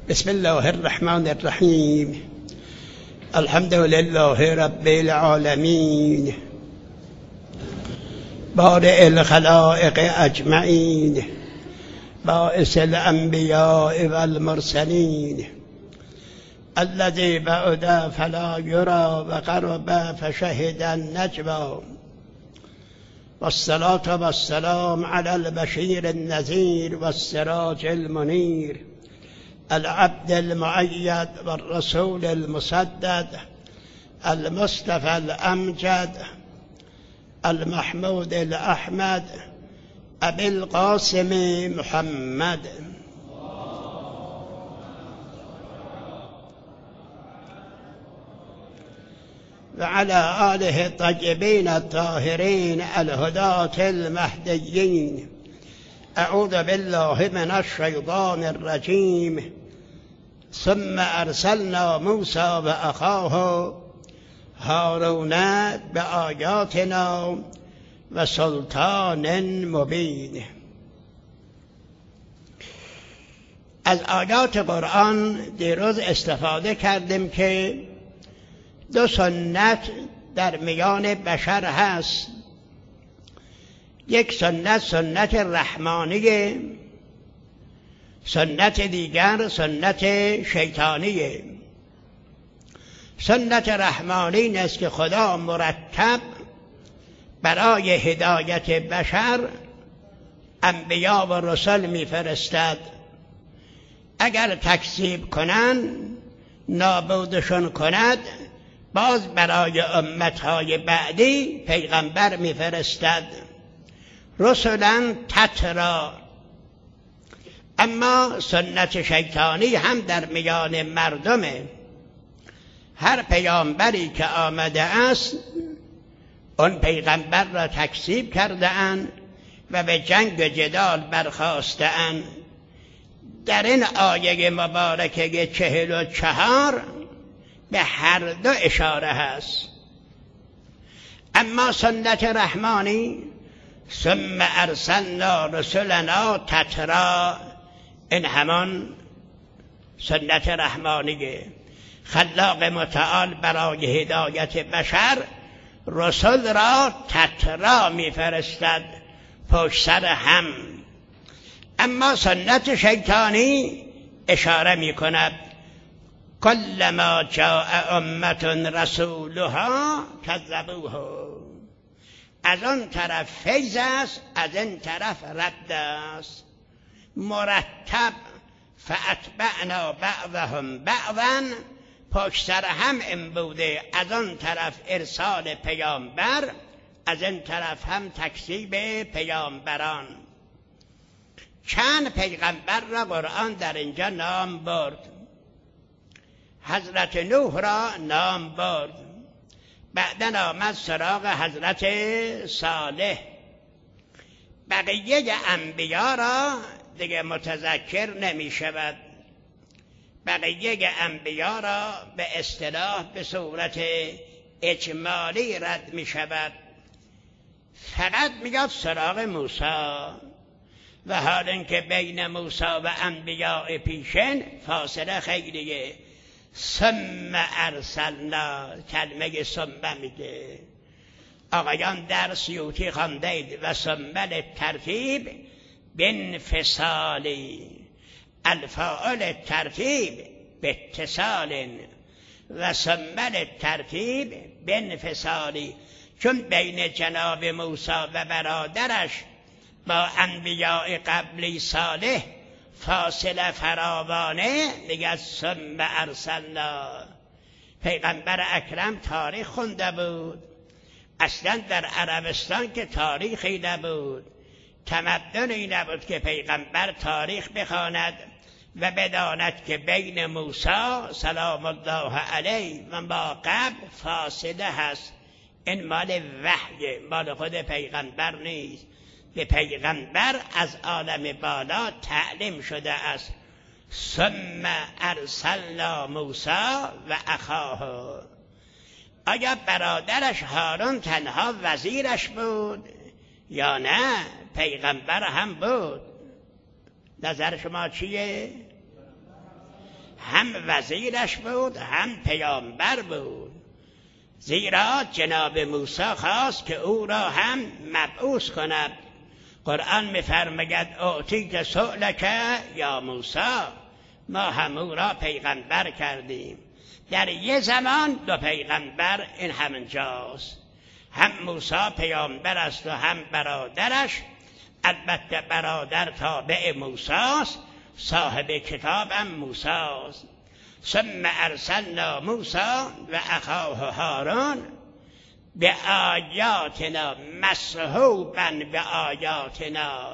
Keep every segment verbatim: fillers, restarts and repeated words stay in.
بسم الله الرحمن الرحیم. الحمد لله رب العالمین، بارئ الخلائق اجمعین، باعث الانبیاء والمرسلین، الذی بعد فلا یری و قرب فشهد النجوی، والصلاة والسلام علی البشیر النذیر والسراج المنیر، العبد المؤید والرسول المسدد، المصطفى الامجد، المحمود الاحمد، ابي القاسم محمد. وعلى آله الطيبين الطاهرين الهداة المهديين. أعوذ بالله من الشيطان الرجيم. ثم أرسلنا موسى وأخاه هارون بآياتنا وسلطان مبين. از آیات قرآن دیروز استفاده کردیم که دو سنت در میان بشر هست. یک سنت سنت رحمانیه، سنت دیگر سنت شیطانیه. سنت رحمانی این است که خدا مرتب برای هدایت بشر انبیا و رسل میفرستد. اگر تکذیب کنند، نابودشون کند، باز برای امتهای بعدی پیغمبر میفرستد. رسولا تترا. اما سنت شیطانی هم در میان مردمه. هر پیامبری که آمده است اون پیغمبر را تکذیب کرده اند و به جنگ و جدال برخاسته اند. در این آیه مبارکه چهل و چهار به هر دو اشاره هست. اما سنت رحمانی ثم ارسلنا رسلنا تترا، این همان سنت رحمانیه. خلاق متعال برای هدایت بشر رسل را تترا میفرستد، پشت سر هم. اما سنت شیطانی اشاره میکند کلما جاء امة رسولها کذبوه. از آن طرف فیض است، از این طرف رد است. مرتب فاتبعنا بعضهم بعضا، پشت سر هم این بوده. از آن طرف ارسال پیامبر، از این طرف هم تکذیب پیامبران. چند پیغمبر را قرآن در اینجا نام برد. حضرت نوح را نام برد، بعدن آمد سراغ حضرت صالح. بقیه انبیا را دیگه متذکر نمی شود. بقیه انبیا را به اصطلاح به صورت اجمالی رد می شود. فقط میاد سراغ موسی. و حال اینکه بین موسی و انبیاء پیشین فاصله خیلیه. ثم ارسلنا، کلمه ثم میگه. آقایان در سیوطی خواندید و ثم للترتیب بانفصالی، الفاعل ترتیب به اتصال و ثم للترتیب بانفصالی. چون بین جناب موسی و برادرش با انبیاء قبلی صالح فاصله فراوانه، میگه ثم ارسلنا. پیغمبر اکرم تاریخ خونده بود. اصلا در عربستان که تاریخی نبود، تمدنی نبود که پیغمبر تاریخ بخواند و بداند که بین موسی سلام الله علیه و ما قبل فاصله هست. این مال وحی، مال خود پیغمبر نیست. به پیغمبر از عالم بالا تعلیم شده است. ثم ارسلنا موسی و اخاه. آیا برادرش هارون تنها وزیرش بود یا نه پیغمبر هم بود؟ نظر شما چیه؟ هم وزیرش بود هم پیامبر بود. زیرا جناب موسی خواست که او را هم مبعوث کند. قرآن می‌فرماید اعطیت سؤلک یا موسی، ما هم او را پیغمبر کردیم. در یه زمان دو پیغمبر این همینجاست، هم موسی پیامبر است و هم برادرش. البته برادر تابع موسی است، صاحب کتاب هم موسی است. ثم ارسلنا موسی و اخاه هارون به آیاتنا مسحوبا به آیاتنا.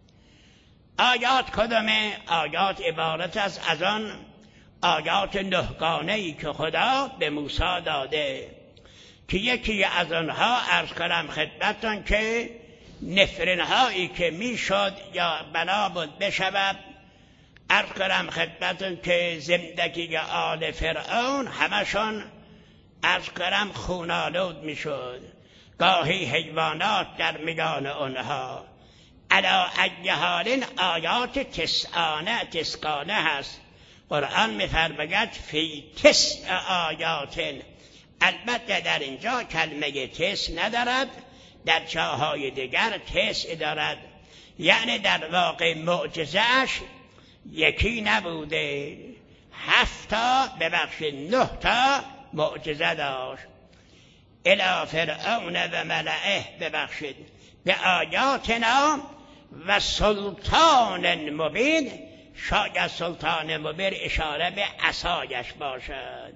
آیات کدامه؟ آیات عبارت است از آن آیات نهگانه‌ای که خدا به موسی داده، که یکی از آنها عرض کنم خدمتتان که نفرین‌هایی که میشد یا بنا بود بشود، عرض کنم خدمتتان که زندگی آل فرعون همشون عرض کنم خونالود میشد، گاهی حیوانات در میان آنها. علا ای حال آیات تسعانه تسکانه هست. قرآن می‌فرماید فی تسع آیات. البته در اینجا کلمه تسع ندارد، در جاهای دیگر تسع دارد، یعنی در واقع معجزه‌اش یکی نبوده، هفت تا ببخشید نه تا معجزه داشت. الی فرعون و ملئه ببخشید به آیاتنا و سلطان مبین. شاید سلطان مبین اشاره به عصایش باشد.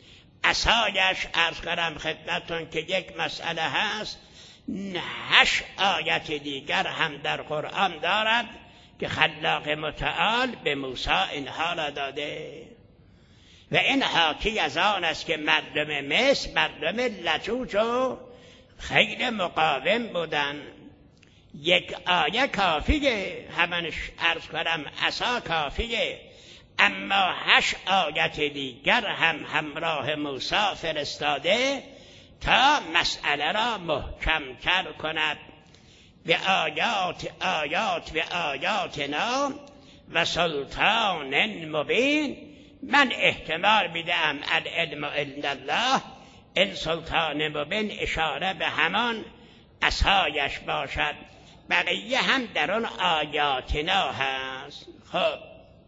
عصایش عرض کنم خدمتتون که یک مسئله هست، هشت آیت دیگر هم در قرآن دارد که خلاق متعال به موسی اینها را داده و این حاکی از آن است که مردم مصر مردم لجوج و خیلی مقاوم بودن. یک آیه کافیه، همانش عرض کنم عصا کافیه، اما هشت آیت دیگر هم همراه موسی فرستاده تا مسئله را محکم‌تر کند. به آیات آیات و آیاتنا و سلطان مبین. من احتمال میدم العلم عند الله، این سلطان مبین اشاره به همان عصایش باشد، بقیه هم در آن آیاتنا هست. خب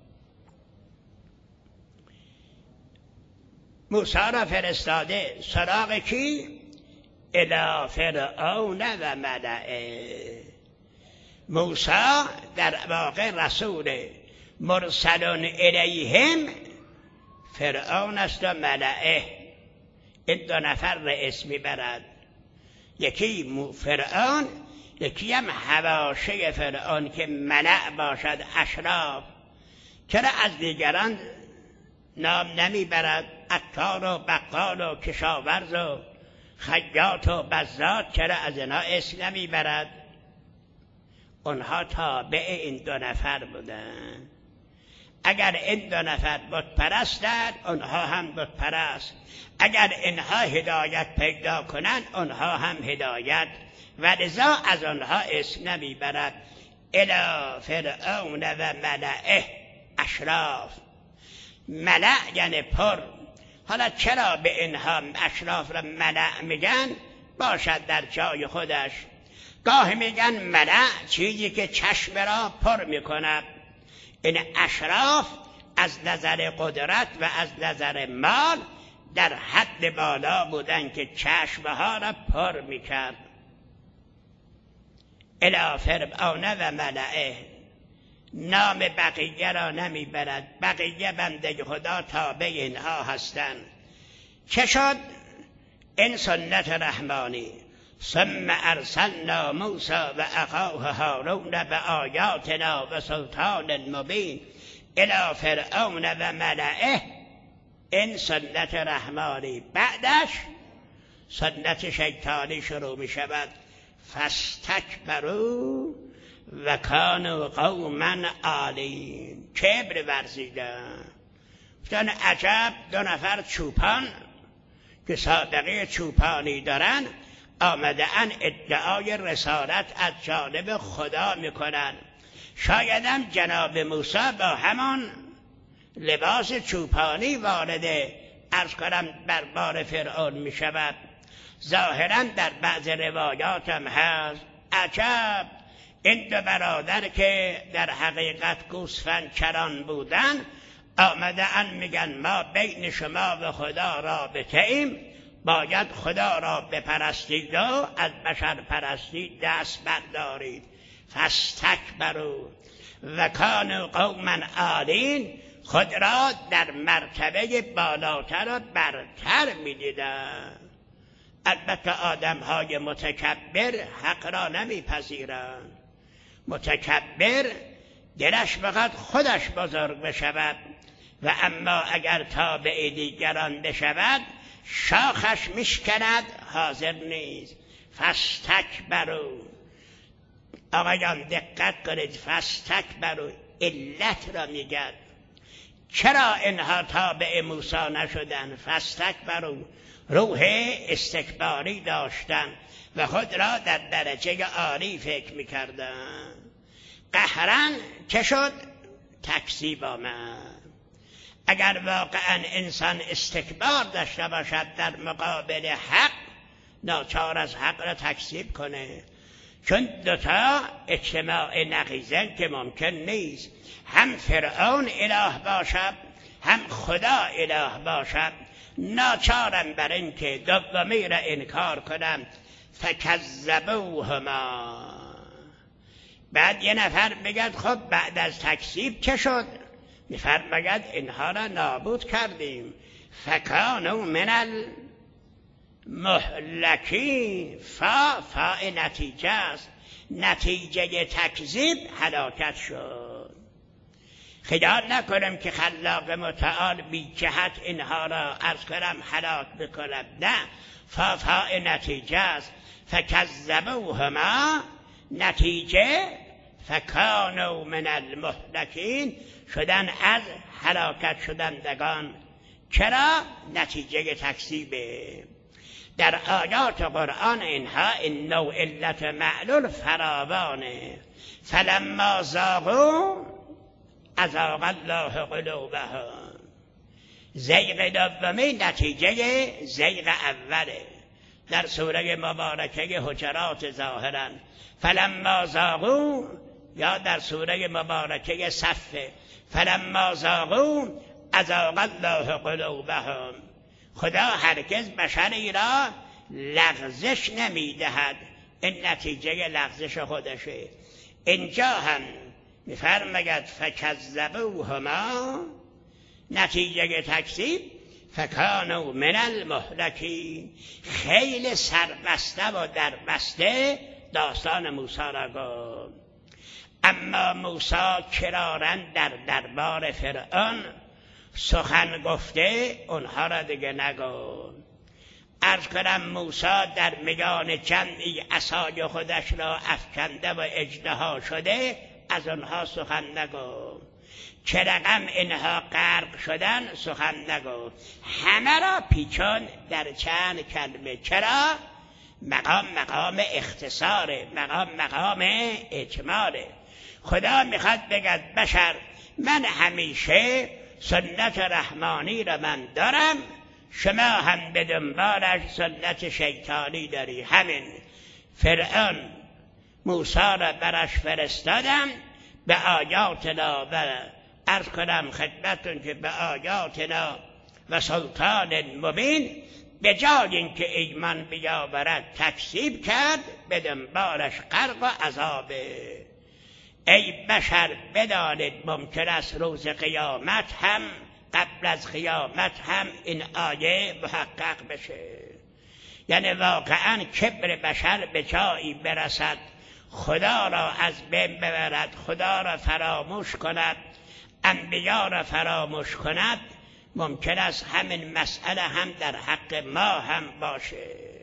موسی را فرستاده سراغ کی؟ الی فرعون و ملئه. موسی در واقع رسول مرسل الیهم فرعون است و ملئه. این دو نفر رئیس میبرد، یکی فرعون، یکی هم حواشی فرعون که ملأ باشد، اشراف. چرا از دیگران نام نمیبرد؟ عطار و بقال و کشاورز و خیاط و بزاد چرا از اینا اسم نمیبرد؟ اونها تابع این دو نفر بودن. اگر این دو نفر بت پرستند، اونها هم بت پرست. اگر اینها هدایت پیدا کنند، اونها هم هدایت، و لذا از آنها اسم نمیبرد. الی فرعون و ملئه، اشراف. ملأ یعنی پر. حالا چرا به اینها اشراف را ملأ میگن؟ باشد در جای خودش. گاه میگن ملأ چیزی که چشم را پر میکند. این اشراف از نظر قدرت و از نظر مال در حد بالا بودن که چشمها را پر میکرد. الی فرعون و ملئه. نام بقیه را نمیبرد، بقیه بنده خدا تابع اینها هستند. چه شد؟ این سنت رحمانی. ثم ارسلنا موسی و اخاه هارون بآیاتنا و سلطان مبین الی فرعون و ملئه. این سنت رحمانی. بعدش سنت شیطانی شروع می شود. فاستکبروا و کانوا قوما عالین. کبر ورزیدن. گفتن عجب، دو نفر چوپان که سابقه چوپانی دارن آمده ان ادعای رسالت از جانب خدا میکنن. شایدم جناب موسی با همان لباس چوپانی وارد عرض کنم دربار فرعون می شود. ظاهرا در بعض روایات هم هست عجب این دو برادر که در حقیقت گوسفند چران بودن آمده ان میگن ما بین شما و خدا رابطه ایم، باید خدا را بپرستید و از بشر پرستی دست بردارید. فاستکبروا و کانوا قوما عالین، خود را در مرتبه بالاتر و برتر می‌دیدند. البته آدم‌های متکبر حق را نمی‌پذیرند. متکبر دلش بخواد خودش بزرگ بشود و اما اگر تابع دیگران بشود شاخش میشکند، حاضر نیست. فاستکبروا، آقایان دقت کنید، فاستکبروا علت را میگن. چرا اینها تابع موسی نشدن؟ فاستکبروا، روح استکباری داشتن و خود را در درجه عالی فکر میکردن. قهرن چه شد؟ تکذیب آمد. اگر واقعا انسان استکبار داشته باشد در مقابل حق، ناچار از حق را تکذیب کنه، چون دوتا اجتماع نقیضن که ممکن نیست. هم فرعون اله باشد هم خدا اله باشد. ناچارم بر این که دومی را انکار کنم. فکذبوهما، بعد یه نفر بگد خب بعد از تکذیب چه شد؟ میفرماید اینها را نابود کردیم. فکانوا من المهلکین، فا فا نتیجه است، نتیجه تکذیب هلاکت شد. خیال نکنم که خلاق متعال بی جهت اینها را عرض کنم هلاک بکنم، نه، فا فا نتیجه است. فکذبوهما، نتیجه فکانوا من المهلکین، شدن از هلاکت شدندگان. چرا؟ نتیجه تکذیبه. در آیات قرآن اینها این نوع علت معلول فراوانه. فلما زاغوا ازاغ الله قلوبهم، زیغ دومی نتیجه زیغ اوله. در سوره مبارکه حجرات ظاهرا فلما زاغوا، یا در سوره مبارکه صفه فلما زاغوا ازاغ الله قلوبهم. خدا هرگز بشری را لغزش نمیدهد، این نتیجه لغزش خودشه. اینجا هم میفرماید فکذبوهما، نتیجه تکذیب فکانوا من المهلکین. خیلی سربسته و دربسته داستان موسی را گفت. اما موسی کرارن در دربار فرعون سخن گفته، اونها را دیگه نگفت. عرض کنم موسی در میان جمعی عصای خودش را افکنده و اژدها شده، از اونها سخن نگفت. چه رقم اینها غرق شدن سخن نگفت. همه را پیچان در چند کلمه. چرا؟ مقام مقام اختصاره، مقام مقام اجماله. خدا میخواد بگد بشر من همیشه سنت رحمانی را من دارم، شما هم به دنبالش سنت شیطانی داری. همین فرعون موسی را برش فرستادم به آیاتنا و عرض کنم خدمتون که به آیاتنا و سلطان مبین، به جای اینکه ایمان بیاورد تکذیب کرد، به دنبالش غرق و عذابه. ای بشر بدانید ممکن است روز قیامت هم قبل از قیامت هم این آیه محقق بشه. یعنی واقعا کبر بشر به جایی برسد خدا را از بین ببرد، خدا را فراموش کند، انبیا را فراموش کند. ممکن است همین مسئله هم در حق ما هم باشه.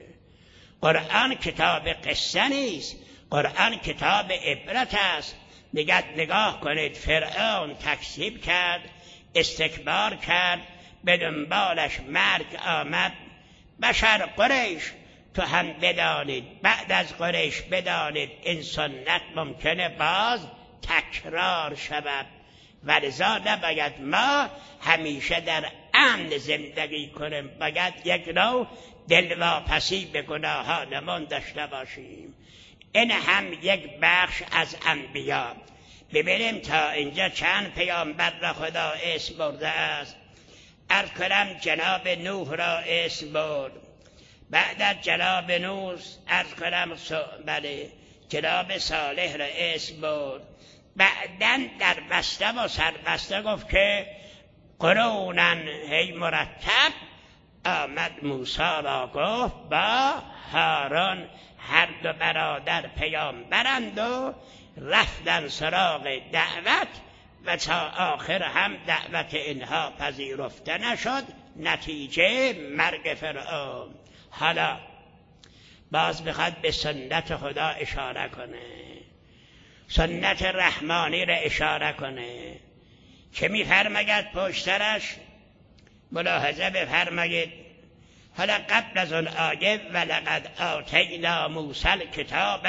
قرآن کتاب قصه نیست، قرآن کتاب عبرت است. نگاه نگاه کنید، فرعون تکذیب کرد، استکبار کرد، به دنبالش مرگ آمد. بشر قریش تو هم بدانید، بعد از قریش بدانید این سنت ممکنه باز تکرار شود ولذا نباید ما همیشه در امن زندگی کنیم، باید یک نوع دلواپسی به گناهانمان داشته باشیم. این هم یک بخش از انبیا. ببینیم تا اینجا چند پیامبر را خدا اسم برده است. عرض کنم جناب نوح را اسم برد، بعد از جناب نوح عرض کنم بله جناب صالح را اسم برد، بعداً در بسته و سربسته گفت که قرونن هی مرتب آمد موسی را گفت با هارون هر دو برادر پیامبرند و رفتن سراغ دعوت و تا آخر هم دعوت اینها پذیرفته نشد، نتیجه مرگ فرعون. حالا باز بخواد به سنت خدا اشاره کنه، سنت رحمانی را اشاره کنه که می‌فرماید پشترش ملاحظه بفرمایید. حالا قبل از اون آیه ولقد آتینا موسی الکتاب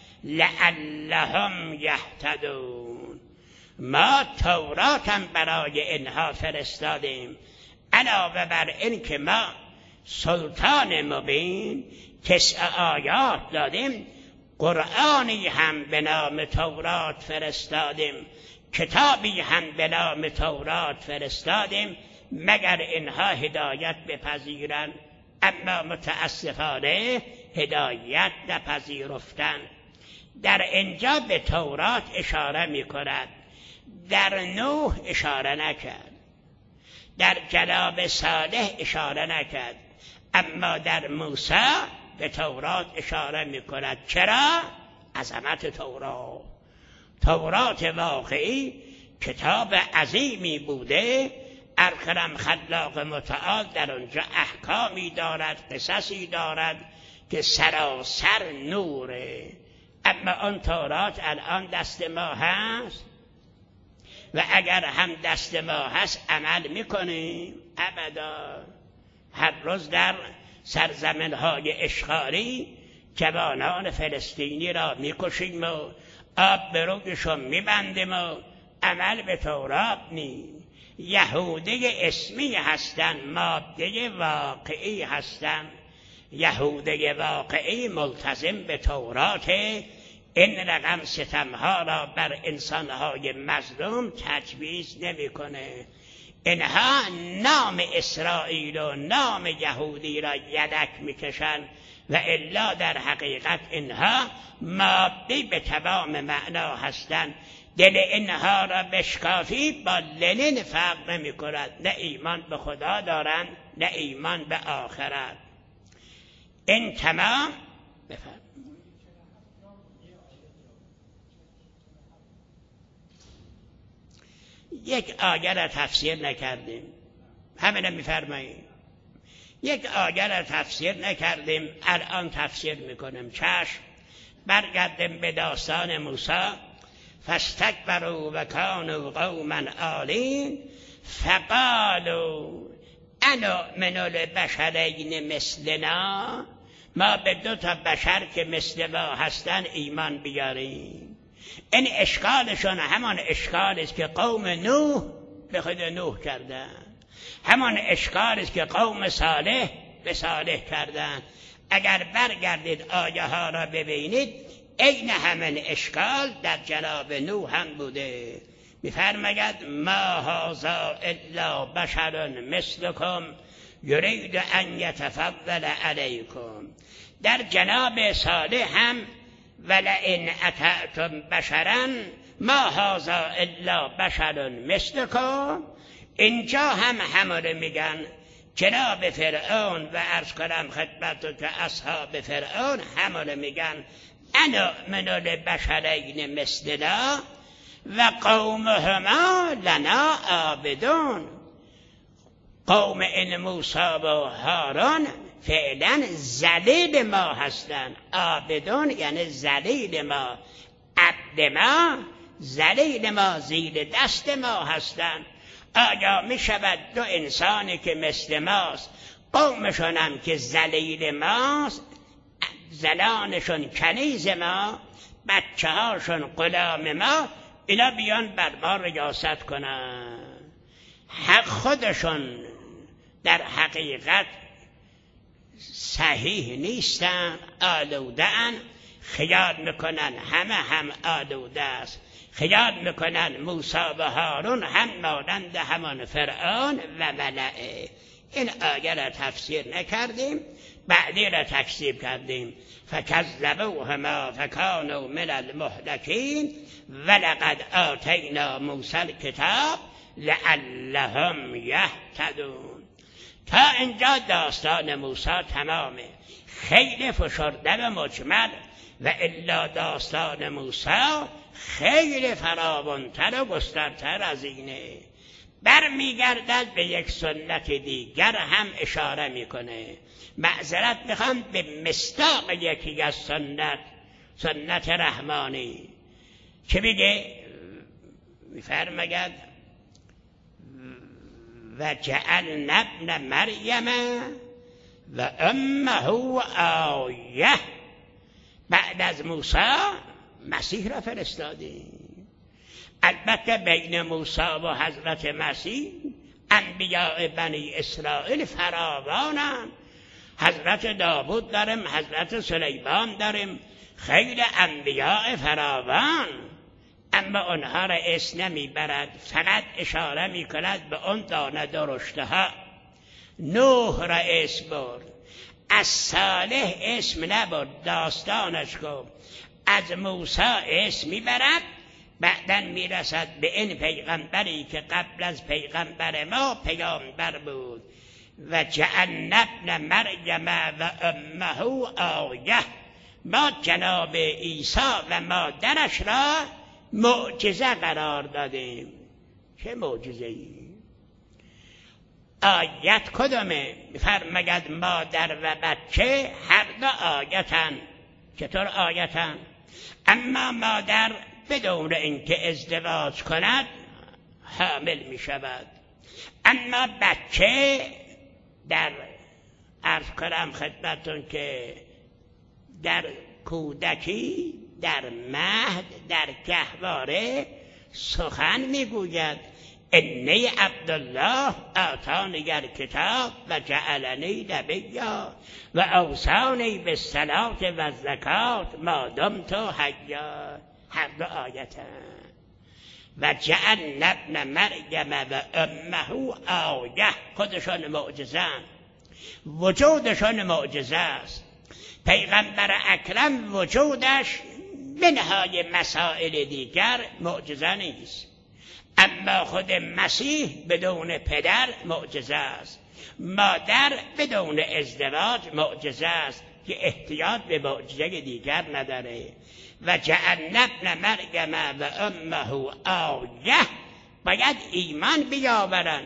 لعلهم یهتدون، ما توراتم برای اینها فرستادیم، علاوه بر این که ما سلطان مبین تسع آیات دادیم، قرآنی هم به نام تورات فرستادیم، کتابی هم به نام تورات فرستادیم مگر اینها هدایت بپذیرند، اما متاسفانه هدایت نپذیرفتند. در اینجا به تورات اشاره می کند، در نوح اشاره نکرد، در جناب صالح اشاره نکرد، اما در موسی به تورات اشاره می کند. چرا؟ عظمت تورات. تورات واقعی کتاب عظیمی بوده، اکرم خلاق متعال در آنجا احکامی دارد، قصصی دارد که سراسر نوره. اما آن تورات الان دست ما هست و اگر هم دست ما هست عمل میکنیم؟ ابدا. هر روز در سرزمین های اشغالی جوانان فلسطینی را میکشیم و آب به رویشون میبندیم و عمل به تورات نی. یهودی اسمی هستن، ماده واقعی هستن. یهودی واقعی ملتزم به تورات، این رقم ستمها را بر انسانهای مظلوم تجویز نمیکنه. اینها نام اسرائیل و نام یهودی را یدک میکشن و الا در حقیقت اینها مادی به تمام معنا هستند. دل اینها را بشکافی با لنین فرق نمی کند، نه ایمان به خدا دارند نه ایمان به آخرت. این تمام بفرم. یک آیه را تفسیر نکردیم، همین میفرماییم. یک آیه را تفسیر نکردیم، الان تفسیر میکنیم. چشم، برگردیم به داستان موسی. فاستکبروا و کانوا قوما عالین فقالوا انؤمن لبشرین مثلنا، ما به دو تا بشر که مثل ما هستن ایمان بیاریم. این اشکالشون همان اشکالی است که قوم نوح به خود نوح کردن، همان اشکالی است که قوم صالح به صالح کردن. اگر برگردید آیه ها را ببینید، این همین اشکال در جناب نوح هم بوده. می‌فرماید ما هذا الا بشر مثلکم یرید ان یتفضل علیکم. در جناب صالح هم ولئن اطعتم بشرا ما هذا الا بشر مثلکم. اینجا هم همه میگن جناب فرعون و عرض کنم خدمت که اصحاب فرعون همه میگن انا من البشرین مثلنا و قومهما لنا عابدون. قوم این موسی و هارون فعلا ذلیل ما هستند. عابدون یعنی ذلیل ما، عبد ما، ذلیل ما، زیر دست ما هستند. آیا می شود دو انسانی که مثل ماست، قومشون هم که ذلیل ماست، زلانشون کنیز ما، بچه هاشون غلام ما، اینا بیان بر ما ریاست کنن. حق خودشون در حقیقت صحیح نیستن، آلوده‌اند، خیال میکنن همه هم آلوده است، خیال میکنن موسی و هارون هم مانند همان فرعون و ملئه. این آیه را تفسیر نکردیم، بعدی را تکذیب کردیم. فکذبوهما فکانوا من المهلکین ولقد آتینا موسی الکتاب لعلهم یهتدون. تا اینجا داستان موسی تمامه، خیلی فشرده و مجمل، و الا داستان موسی خیلی فراوانتر و گسترتر از اینه. برمیگردد به یک سنت دیگر هم اشاره میکنه. معذرت میخوام، به مصداق یکی از سنت، سنت رحمانی که میگه، میفرماید و جعلنا ابن مریم و امه آیه. بعد از موسی مسیح را فرستادیم. البته بین موسی و حضرت مسیح انبیاء بنی اسرائیل فراوانند. حضرت داوود داریم، حضرت سلیمان داریم، خیلی انبیاء فراوان، اما آنها را اسم نمیبرد، فقط اشاره میکند به اون دانه درشته ها. نوح را اسم برد، از صالح اسم نبرد، داستانش گفت. از موسی اسم میبرد، بعدن میرسد به این پیغمبری که قبل از پیغمبر ما پیامبر بود. و جعلنا ابن مریم و امه آیه. ما جناب عیسی و مادرش را معجزه قرار دادیم. چه معجزه ای؟ آیت کدومه؟ فرماید مادر و بچه هر دو آیتن. چطور آیتن؟ اما مادر بدون اینکه ازدواج کند حامل می شود، اما بچه در عرض کنم خدمتون که در کودکی، در مهد، در گهواره سخن میگوید. انی عبدالله آتانی الکتاب و جعلنی نبیا و اوصانی بالصلاة و الزکات ما دمت حیا. هر دو آیتن. و جعلنا ابن مریم و امه آیه. خودشان معجزه‌اند، وجودشان معجزه است. پیغمبر اکرم وجودش منهای مسائل دیگر معجزه نیست، اما خود مسیح بدون پدر معجزه است. مادر بدون ازدواج معجزه است که احتیاج به معجزه دیگر نداره. و جعلنا ابن مریم و امه آیه. باید ایمان بیاورن.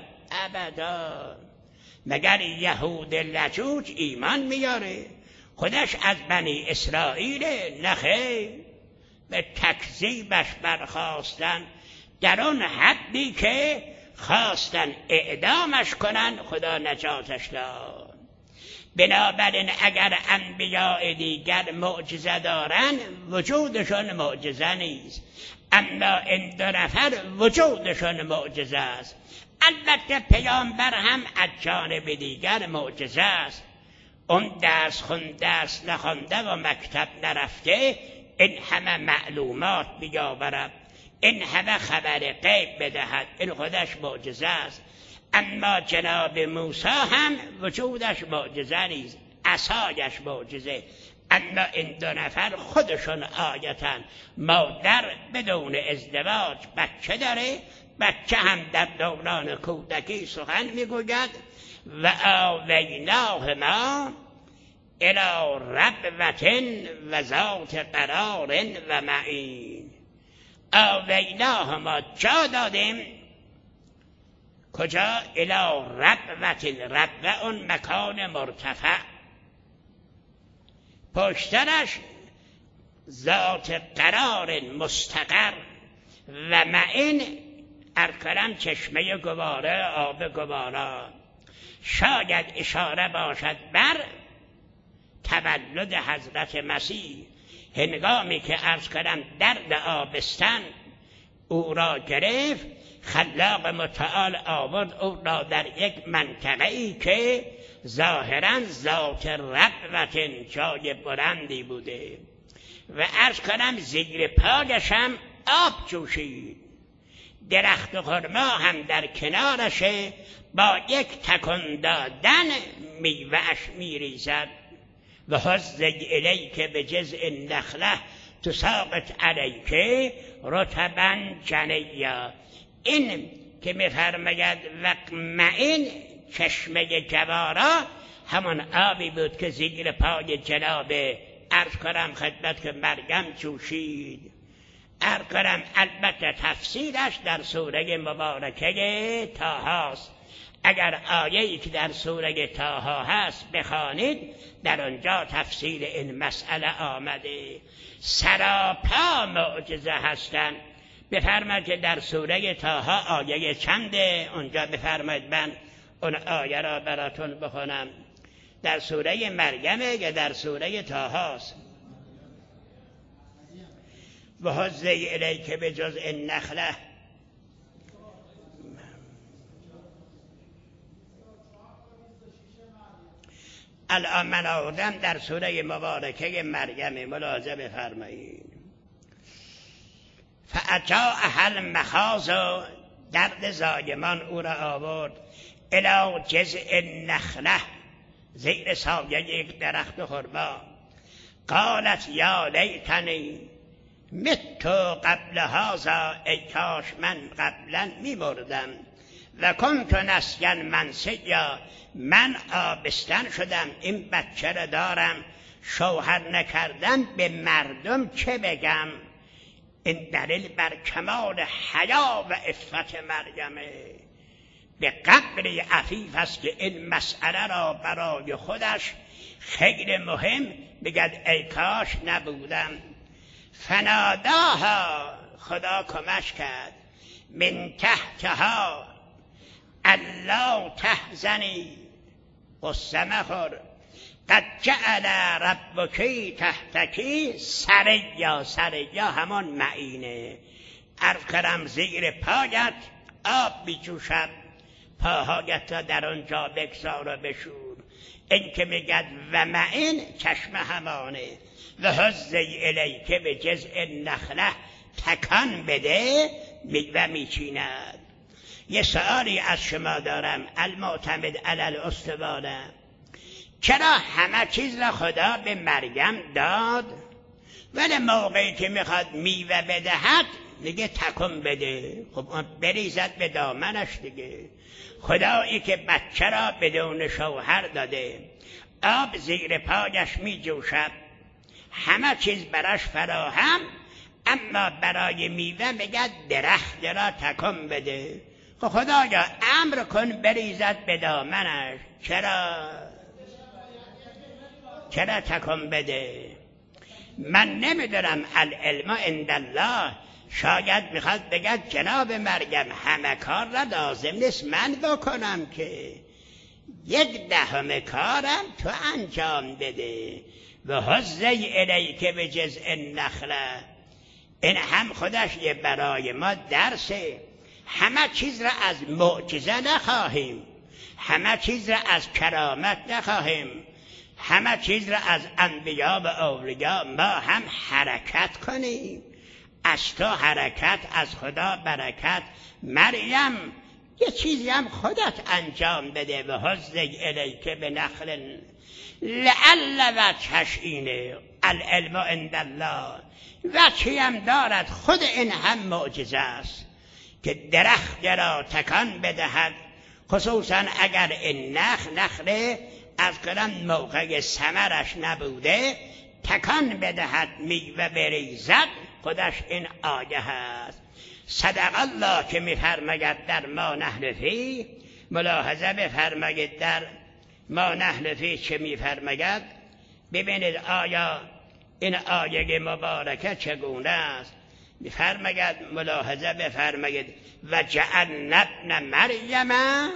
ابدا. مگر یهود لجوج ایمان میاره؟ خودش از بنی اسرائیل؟ نخیر، به تکذیبش برخواستن در اون حدی که خواستن اعدامش کنن، خدا نجاتش داد. بنابراین اگر انبیاء دیگر معجزه دارن، وجودشون معجزه نیست، اما این دو نفر وجودشون معجزه است. البته پیامبر هم از جانب دیگر معجزه است. اون درس خونده، درس نخونده و مکتب نرفته، این همه معلومات بیاورد، این همه خبر غیب بدهد، این خودش معجزه است. اما جناب موسی هم وجودش معجزه نیست، عصایش معجزه. اما این دو نفر خودشون آیتن. مادر بدون ازدواج بچه داره، بچه هم در دوران کودکی سخن میگوید. و آویناهما الی ربوة و ذات قرار و معین. آویناهما جا دادیم. کجا؟ الی ربوة. ربوة اون مکان مرتفع، پشترش ذات قرار مستقر و معین. ارکرم چشمه گواره، آب گوارا. شاید اشاره باشد بر تولد حضرت مسیح، هنگامی که عرض کردم درد آبستن او را گرفت، خلاق متعال آورد او را در یک منطقه‌ای که ظاهراً ذات ربوت جای بلندی بوده و عرض کنم زیر پایش هم آب جوشید. درخت خرما هم در کنارشه، با یک تکان دادن میوه‌اش میریزد. و حز الیک بجذع النخله تساقط علیک رطبا جنیا. این که میفرماید وقمعین چشمه جوارا همون آبی بود که زیر پای جناب عرض کنم خدمت که مریم جوشید. عرض کنم البته تفسیرش در سوره مبارکه طه است. اگر آیه‌ای که در سوره طه هست بخوانید در آنجا تفسیر این مسئله آمده. سراپا معجزه هستند. بفرمایید که در سوره طه آیه چنده؟ اونجا بفرمایید من اون آیه را براتون بخونم. در سوره مریمه یا در سوره طه است؟ و حز الیک بجذع النخله. الان من آوردم در سوره مبارکه مریم، ملاحظه بفرمایید. فاجاءها المخاض، درد زایمان او را آورد، الی جذع النخله، زیر سایه یک درخت خرما. قالت یا لیتنی مت قبل هذا، ای کاش من قبلا می‌مردم. و کنت نسیا منسیا، من آبستن شدم، این بچه را دارم، شوهر نکردن به مردم چه بگم. این دلیل بر کمال حیا و عفت مریمه. به قدری عفیف است که این مسئله را برای خودش خیلی مهم بگد ای کاش نبودم. فناداها، خدا کمش کرد، من تحتها الا تحزنی، قصه مخور، قد جعل ربکی تحتکی سریا. سریا همان معینه. عرض کردم زیر پایت آب بیجوشد، پاهایت را در آنجا بگذار و بشور. این که میگد و معین چشم همانه. و حز الیک بجذع النخله، تکان بده میوه میچیند. یه سؤالی از شما دارم، المعتمد علی الاستوانه، چرا همه چیز را خدا به مریم داد ولی موقعی که میخواد میوه بدهد میگه تکون بده؟ خب بریزد به دامنش دیگه. خدایی که بچه را بدون شوهر داده، آب زیر پایش میجوشد، همه چیز براش فراهم، اما برای میوه میگه درخت را تکون بده. خب خدایا امر کن بریزد به دامنش، چرا چرا تکون بده؟ من نمیدونم، العلم عند الله. شاید میخواد بگد جناب مریم همه کار را لازم نیست من بکنم که، یک دهم کارم تو انجام بده. و حز الیک بجذع النخله، این هم خودش یه برای ما درسه. همه چیز را از معجزه نخواهیم، همه چیز را از کرامت نخواهیم، همه چیز را از انبیا و اولیا. ما هم حرکت کنیم، از تو حرکت، از خدا برکت. مریم یه چیزی هم خودت انجام بده. و حز الیک بنخل، لعل وجهش اینه، العلم عند الله. وجهی هم دارد، خود این هم معجزه است که درخت را تکان بدهد، خصوصا اگر این نخل نخله از قدم موقع ثمرش نبوده، تکان بدهد میوه بریزد. خودش این آیه هست. صدق الله که میفرماید در ما نحن فی، ملاحظه بفرمایید در ما نحن فی چه میفرماید. ببینید آیا این آیه مبارکه چگونه است. میفرماید، ملاحظه بفرمایید، و جعلنا ابن مریم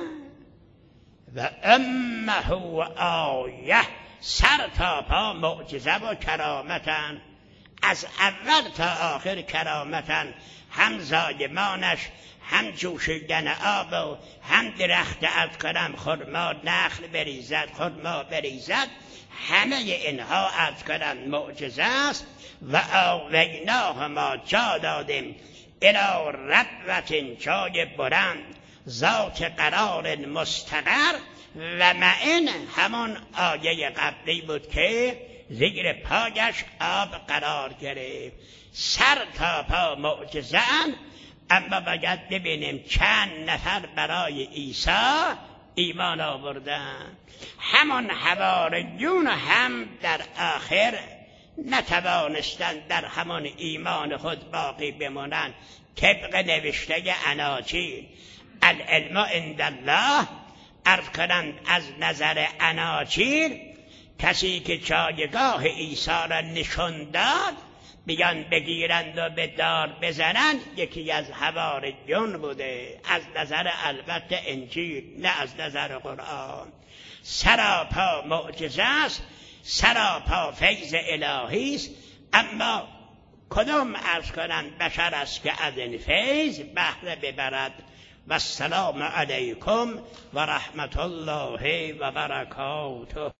و امه آیه، سر تا پا معجزه و کرامتن، از اول تا آخر کرامتن. هم زایمانش، هم جوشیدن آب و هم درخت از کنم خرما نخل بریزد خرما بریزد، همه اینها از کنم معجزه است. و آویناه ما جا دادیم الی ربوة جای بلند ذات قرار مستقر. و معین همون آیه قبلی بود که زیر پایش آب قرار گرفت. سر تا پا معجزه، اما باید ببینیم چند نفر برای عیسی ایمان آوردن. همون حواریون هم در آخر نتوانستند در همون ایمان خود باقی بمانند. طبق نوشته اناجیل العلم عند الله، عرض کنند از نظر اناجیل کسی که جایگاه عیسی را نشان داد بیان بگیرند و به دار بزنند یکی از حواریون بوده، از نظر البته انجیل نه از نظر قرآن. سراپا معجزه است، سراپا فیض الهی است، اما کدام عرض کنند بشر است که از این فیض بهره ببرد؟ و السلام علیکم و رحمت الله و برکاته.